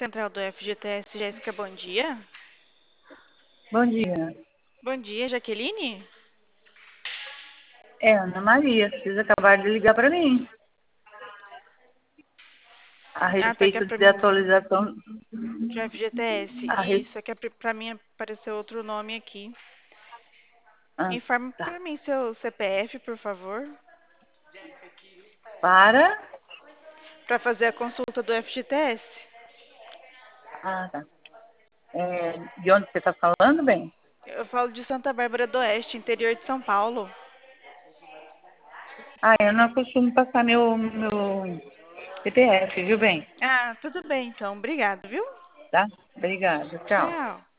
Central do FGTS, Jéssica, bom dia. Bom dia. Bom dia, Jaqueline? É Ana Maria, vocês acabaram de ligar para mim a Ah, tá, que é respeito pra de mim, atualização. de FGTS. A res... Isso, é que é pra mim apareceu outro nome aqui. ah, Informe tá. pra mim seu CPF, por favor, Para. pra fazer a consulta do FGTS. Ah, tá. De onde você está falando, bem? Eu falo de Santa Bárbara do Oeste, interior de São Paulo. Ah, eu não costumo passar meu CPF, viu, bem? Ah, tudo bem então, obrigado, viu? Tá? Obrigada. Tchau. Tchau.